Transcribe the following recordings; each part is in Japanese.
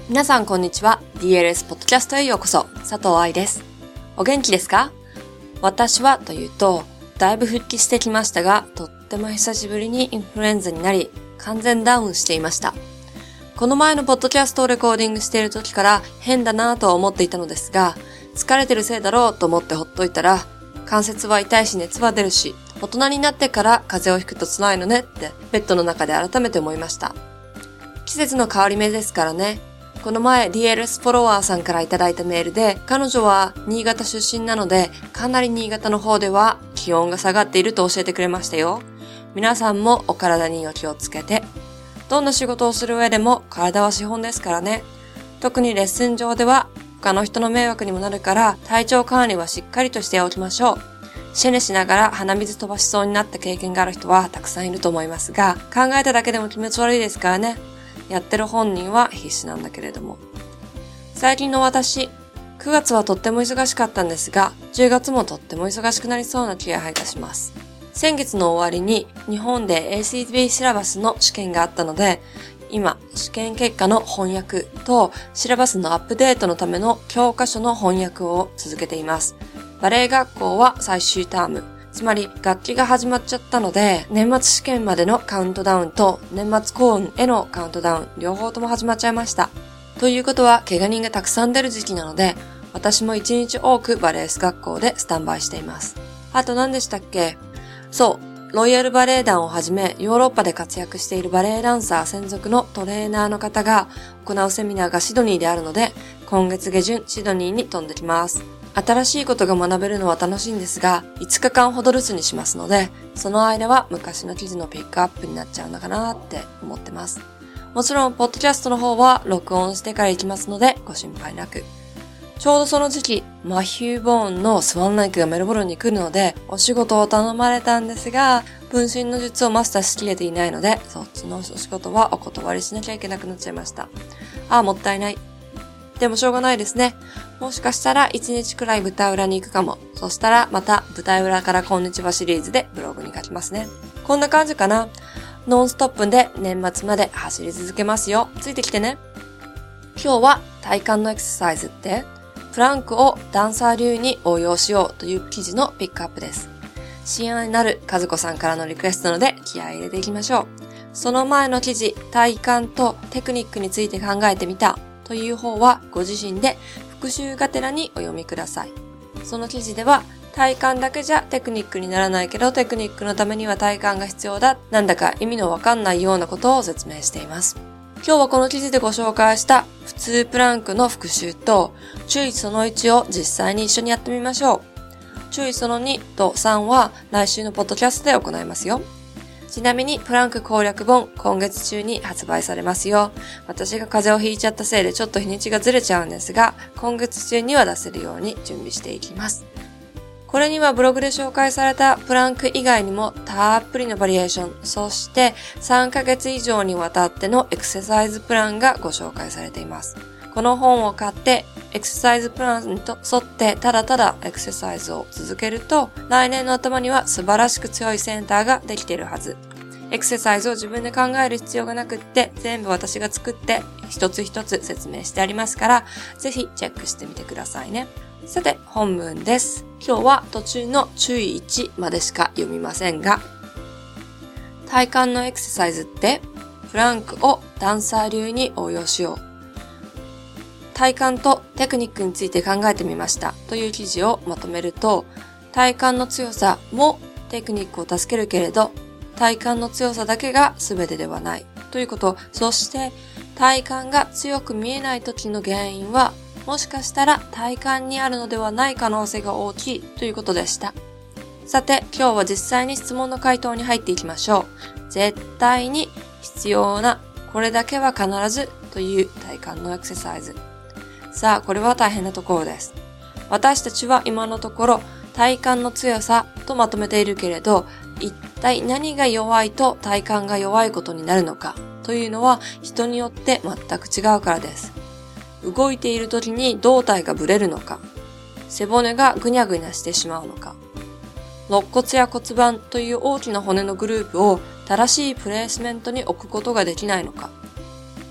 皆さんこんにちは。 DLS ポッドキャストへようこそ。佐藤愛です。お元気ですか？私はというとだいぶ復帰してきましたが、とっても久しぶりにインフルエンザになり完全ダウンしていました。この前のポッドキャストをレコーディングしている時から変だなぁとは思っていたのですが、疲れてるせいだろうと思ってほっといたら、関節は痛いし熱は出るし、大人になってから風邪をひくと辛いのねってベッドの中で改めて思いました。季節の変わり目ですからね。この前 DLS フォロワーさんからいただいたメールで、彼女は新潟出身なのでかなり新潟の方では気温が下がっていると教えてくれましたよ。皆さんもお体にお気をつけて。どんな仕事をする上でも体は資本ですからね。特にレッスン上では他の人の迷惑にもなるから体調管理はしっかりとしておきましょう。シェネしながら鼻水飛ばしそうになった経験がある人はたくさんいると思いますが、考えただけでも気持ち悪いですからね。やってる本人は必死なんだけれども。最近の私、9月はとっても忙しかったんですが、10月もとっても忙しくなりそうな気がいたします。先月の終わりに日本で ACB シラバスの試験があったので、今、試験結果の翻訳とシラバスのアップデートのための教科書の翻訳を続けています。バレエ学校は最終ターム。つまり学期が始まっちゃったので、年末試験までのカウントダウンと年末公演へのカウントダウン両方とも始まっちゃいました。ということは怪我人がたくさん出る時期なので、私も一日多くバレエス学校でスタンバイしています。あと何でしたっけ？そう、ロイヤルバレエ団をはじめヨーロッパで活躍しているバレエダンサー専属のトレーナーの方が行うセミナーがシドニーであるので、今月下旬シドニーに飛んできます。新しいことが学べるのは楽しいんですが、5日間ほど留守にしますので、その間は昔の記事のピックアップになっちゃうのかなって思ってます。もちろん、ポッドキャストの方は録音してから行きますので、ご心配なく。ちょうどその時期、マヒュー・ボーンのスワンライクがメルボルンに来るので、お仕事を頼まれたんですが、分身の術をマスターしきれていないので、そっちのお仕事はお断りしなきゃいけなくなっちゃいました。もったいない。でもしょうがないですね。もしかしたら1日くらい舞台裏に行くかも。そしたらまた舞台裏からこんにちはシリーズでブログに書きますね。こんな感じかな。ノンストップで年末まで走り続けますよ。ついてきてね。今日は体幹のエクササイズってプランクをダンサー流に応用しようという記事のピックアップです。親愛なる和子さんからのリクエストなので気合い入れていきましょう。その前の記事、体幹とテクニックについて考えてみたという方はご自身で復習がてらにお読みください。その記事では体幹だけじゃテクニックにならないけどテクニックのためには体幹が必要だ。なんだか意味のわかんないようなことを説明しています。今日はこの記事でご紹介した普通プランクの復習と注意その1を実際に一緒にやってみましょう。注意その2と3は来週のポッドキャストで行いますよ。ちなみにプランク攻略本今月中に発売されますよ。私が風邪をひいちゃったせいでちょっと日にちがずれちゃうんですが、今月中には出せるように準備していきます。これにはブログで紹介されたプランク以外にもたっぷりのバリエーション、そして3ヶ月以上にわたってのエクササイズプランがご紹介されています。この本を買ってエクササイズプランに沿ってただただエクササイズを続けると、来年の頭には素晴らしく強いセンターができているはず。エクササイズを自分で考える必要がなくって、全部私が作って一つ一つ説明してありますから、ぜひチェックしてみてくださいね。さて、本文です。今日は途中の注意1までしか読みませんが、体幹のエクササイズってプランクをダンサー流に応用しよう。体幹とテクニックについて考えてみましたという記事をまとめると、体幹の強さもテクニックを助けるけれど、体幹の強さだけが全てではないということ、そして体幹が強く見えない時の原因はもしかしたら体幹にあるのではない可能性が大きいということでした。さて、今日は実際に質問の回答に入っていきましょう。絶対に必要なこれだけは必ずという体幹のエクササイズ。さあ、これは大変なところです。私たちは今のところ体幹の強さとまとめているけれど、一体何が弱いと体幹が弱いことになるのかというのは人によって全く違うからです。動いている時に胴体がぶれるのか、背骨がぐにゃぐにゃしてしまうのか、肋骨や骨盤という大きな骨のグループを正しいプレイスメントに置くことができないのか、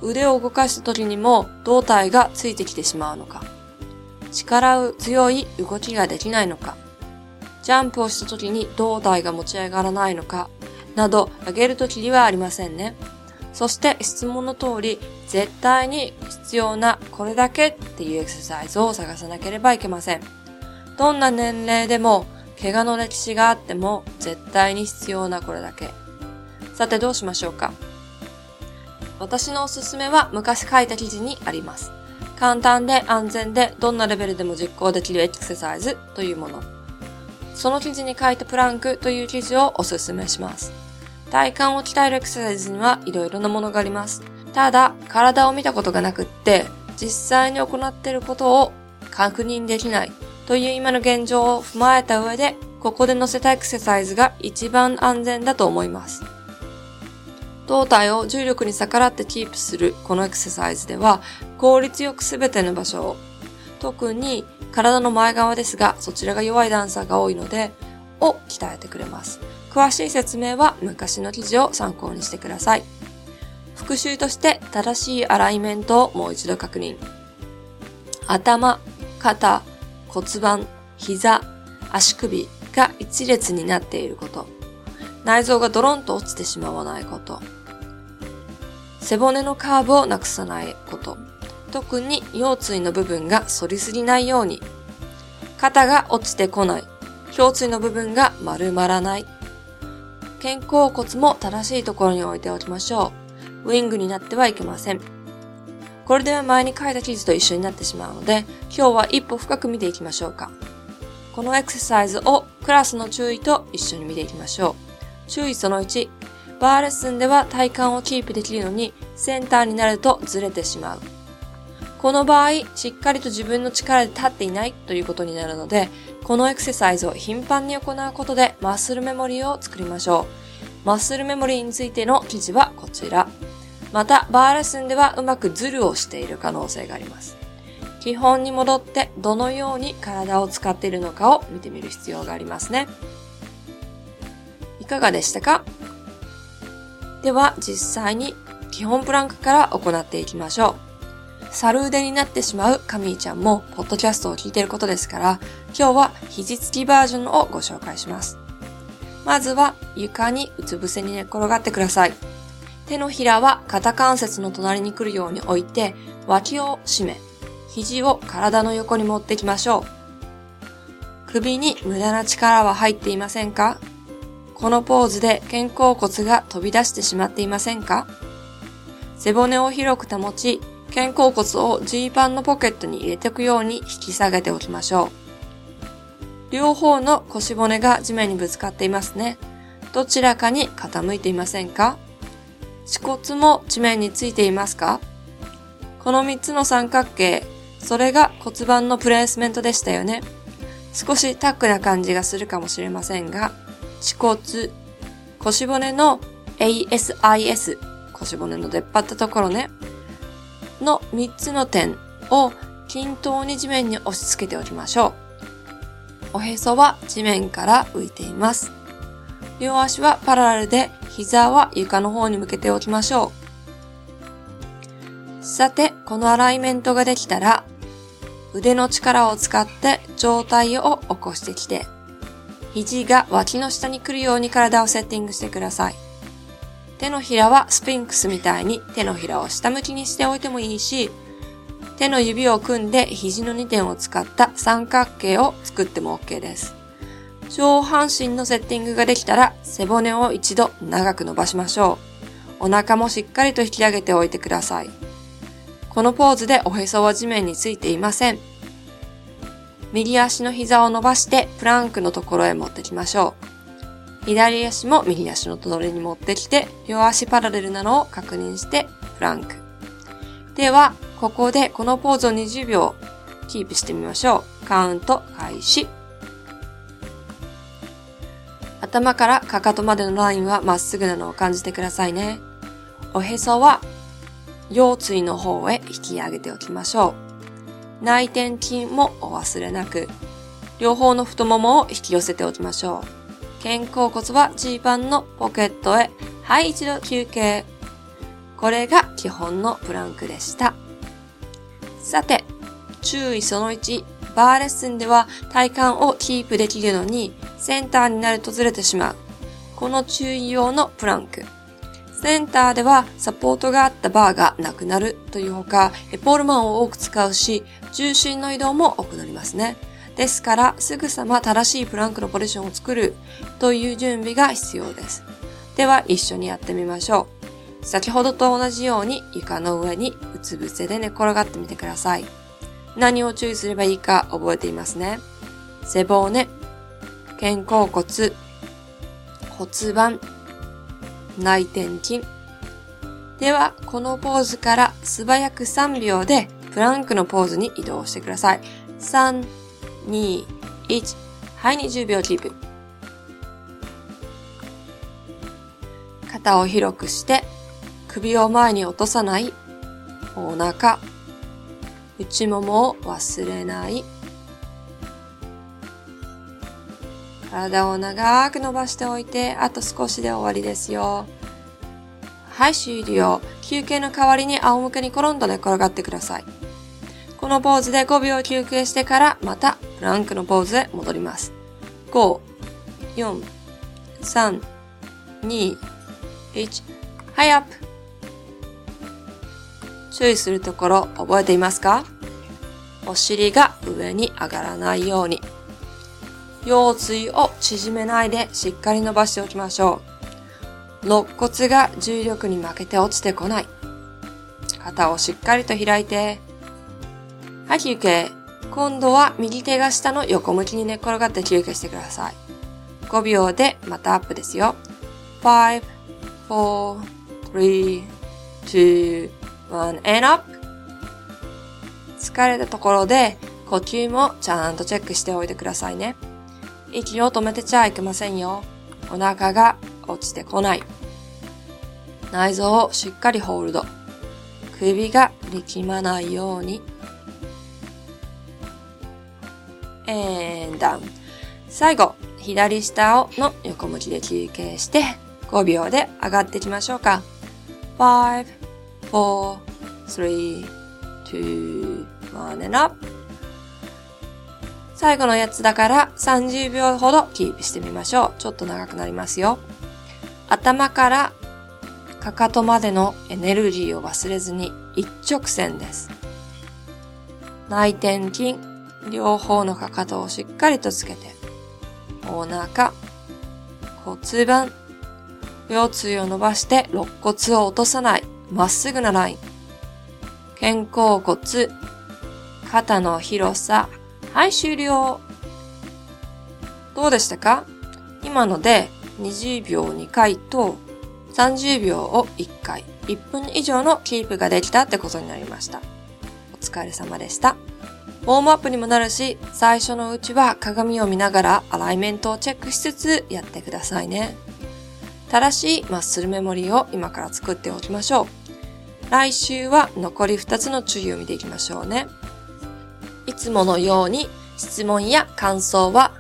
腕を動かした時にも胴体がついてきてしまうのか、力強い動きができないのか、ジャンプをした時に胴体が持ち上がらないのか、など上げるときりはありませんね。そして質問の通り、絶対に必要なこれだけっていうエクササイズを探さなければいけません。どんな年齢でも、怪我の歴史があっても絶対に必要なこれだけ。さてどうしましょうか。私のおすすめは昔書いた記事にあります。簡単で安全でどんなレベルでも実行できるエクササイズというもの。その記事に書いたプランクという記事をおすすめします。体幹を鍛えるエクササイズにはいろいろなものがあります。ただ、体を見たことがなくって、実際に行っていることを確認できないという今の現状を踏まえた上で、ここで載せたエクササイズが一番安全だと思います。胴体を重力に逆らってキープするこのエクササイズでは、効率よくすべての場所を、特に体の前側ですが、そちらが弱いダンサーが多いので、を鍛えてくれます。詳しい説明は昔の記事を参考にしてください。復習として正しいアライメントをもう一度確認。頭、肩、骨盤、膝、足首が一列になっていること。内臓がドロンと落ちてしまわないこと。背骨のカーブをなくさないこと。特に腰椎の部分が反りすぎないように。肩が落ちてこない。胸椎の部分が丸まらない。肩甲骨も正しいところに置いておきましょう。ウィングになってはいけません。これでは前に書いた記事と一緒になってしまうので、今日は一歩深く見ていきましょうか。このエクササイズをクラスの注意と一緒に見ていきましょう。注意その1、バーレッスンでは体幹をキープできるのにセンターになるとずれてしまう。この場合、しっかりと自分の力で立っていないということになるので、このエクササイズを頻繁に行うことでマッスルメモリーを作りましょう。マッスルメモリーについての記事はこちら。また、バーレッスンではうまくズルをしている可能性があります。基本に戻ってどのように体を使っているのかを見てみる必要がありますね。いかがでしたか？では実際に基本プランクから行っていきましょう。猿腕になってしまうカミーちゃんもポッドキャストを聞いていることですから、今日は肘つきバージョンをご紹介します。まずは床にうつ伏せに寝転がってください。手のひらは肩関節の隣に来るように置いて、脇を締め、肘を体の横に持ってきましょう。首に無駄な力は入っていませんか？このポーズで肩甲骨が飛び出してしまっていませんか？背骨を広く保ち、肩甲骨をジーパンのポケットに入れておくように引き下げておきましょう。両方の腰骨が地面にぶつかっていますね。どちらかに傾いていませんか？恥骨も地面についていますか？この3つの三角形、それが骨盤のプレースメントでしたよね。少しタックな感じがするかもしれませんが、恥骨、腰骨の ASIS、腰骨の出っ張ったところね、の3つの点を均等に地面に押し付けておきましょう。おへそは地面から浮いています。両足はパラレルで膝は床の方に向けておきましょう。さて、このアライメントができたら、腕の力を使って上体を起こしてきて、肘が脇の下に来るように体をセッティングしてください。手のひらはスフィンクスみたいに手のひらを下向きにしておいてもいいし、手の指を組んで肘の2点を使った三角形を作っても OK です。上半身のセッティングができたら背骨を一度長く伸ばしましょう。お腹もしっかりと引き上げておいてください。このポーズでおへそは地面についていません。右足の膝を伸ばしてプランクのところへ持ってきましょう。左足も右足の隣に持ってきて、両足パラレルなのを確認してプランク。では、ここでこのポーズを20秒キープしてみましょう。カウント開始。頭からかかとまでのラインはまっすぐなのを感じてくださいね。おへそは腰椎の方へ引き上げておきましょう。内転筋もお忘れなく、両方の太ももを引き寄せておきましょう。肩甲骨はジーパンのポケットへ。はい、一度休憩。 これが基本のプランクでした。さて、注意その1、バーレッスンでは体幹をキープできるのにセンターになるとずれてしまう。この注意用のプランク。センターではサポートがあったバーがなくなるというほか、ポールマンを多く使うし、重心の移動も多くなりますね。ですから、すぐさま正しいプランクのポジションを作るという準備が必要です。では、一緒にやってみましょう。先ほどと同じように床の上にうつ伏せで寝転がってみてください。何を注意すればいいか覚えていますね。背骨、肩甲骨、骨盤、内転筋。では、このポーズから素早く3秒でプランクのポーズに移動してください。3、2、1。はい、20秒キープ。肩を広くして、首を前に落とさない。お腹、内ももを忘れない。体を長く伸ばしておいて、あと少しで終わりですよ。はい、終了。休憩の代わりに仰向けにコロンと寝転がってください。このポーズで5秒休憩してからまたプランクのポーズへ戻ります。5、4、3、2、1。はい、アップ。注意するところ覚えていますか？お尻が上に上がらないように。腰椎を縮めないでしっかり伸ばしておきましょう。肋骨が重力に負けて落ちてこない。肩をしっかりと開いて。はい、休憩。今度は右手が下の横向きに寝転がって休憩してください。5秒でまたアップですよ。5、4、3、2、1 and up。疲れたところで呼吸もちゃんとチェックしておいてくださいね。息を止めてちゃいけませんよ。お腹が落ちてこない。内臓をしっかりホールド。首が力まないように。and down。最後、左下の横向きで休憩して5秒で上がっていきましょうか。5、4、3、2、1 and up。最後のやつだから30秒ほどキープしてみましょう。ちょっと長くなりますよ。頭からかかとまでのエネルギーを忘れずに一直線です。内転筋、両方のかかとをしっかりとつけて、お腹、骨盤、腰椎を伸ばして肋骨を落とさない、まっすぐなライン。肩甲骨、肩の広さ。はい、終了。どうでしたか？今ので20秒2回と30秒を1回、1分以上のキープができたってことになりました。お疲れ様でした。ウォームアップにもなるし、最初のうちは鏡を見ながらアライメントをチェックしつつやってくださいね。正しいマッスルメモリーを今から作っておきましょう。来週は残り2つの注意を見ていきましょうね。いつものように質問や感想は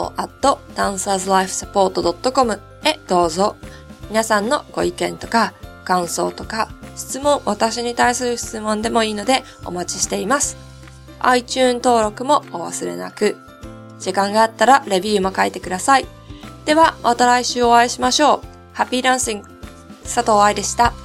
hello@dancerslifesupport.com へどうぞ。皆さんのご意見とか感想とか質問、私に対する質問でもいいのでお待ちしています。iTunes 登録もお忘れなく。時間があったらレビューも書いてください。ではまた来週お会いしましょう。ハッピーダンシング、佐藤愛でした。